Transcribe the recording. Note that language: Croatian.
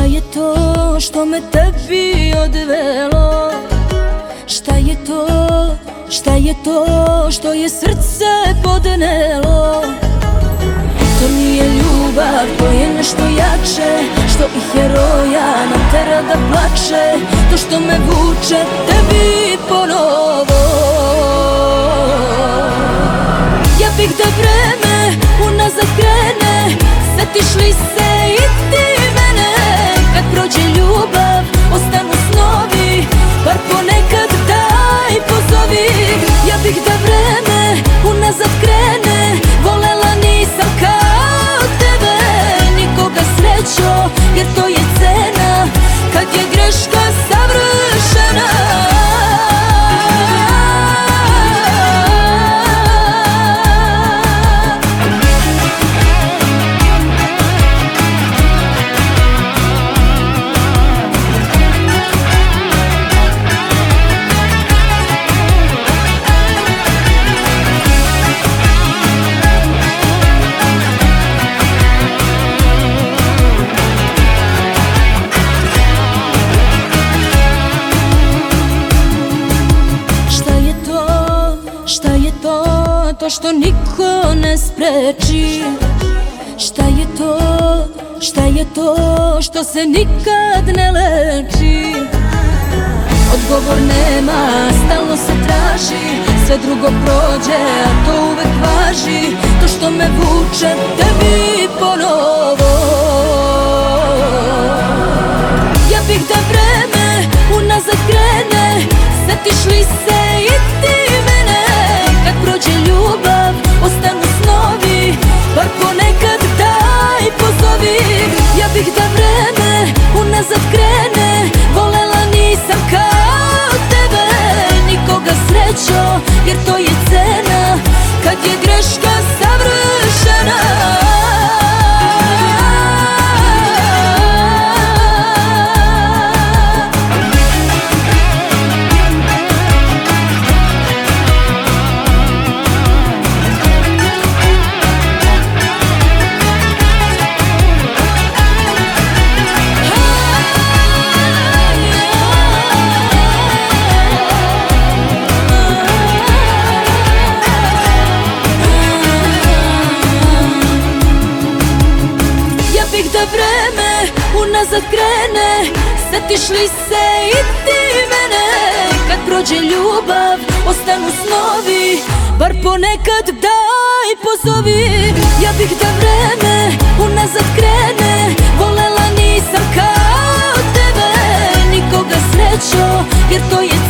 je to što me tebi odvelo? Šta je to što je srce podnelo? To nije ljubav, to je nešto jače, što i heroja natera da plače. To što me vuče tebi ponovo. Ja bih da vreme unazad krene, setiš li se i ti mene? Kad prođe ljubav, ostanu snovi, bar ponekad daj pozovi. Ja bih da vreme unazad krene, volela nisam kao tebe nikoga srećo, jer to je cena kad je greška savršena. To što niko ne spreči. Šta je to što se nikad ne leči? Odgovor nema, stalno se traži, sve drugo prođe, a to uvek važi. To što me vuče tebi ponovo. Ja bih da vreme unazad krene, setiš li se i ti mene? Kad prođe ljubav, ostanu snovi, bar ponekad daj pozovi. Ja bih da vreme unazad krene, volela nisam kao tebe nikoga srećo, jer to je cena kad je greška savršena. Da vreme unazad krene, setiš li se i ti mene? Kad prođe ljubav, ostanu snovi, bar ponekad daj pozovi. Ja bih da vreme unazad krene, volela nisam kao tebe nikoga srećo, jer to je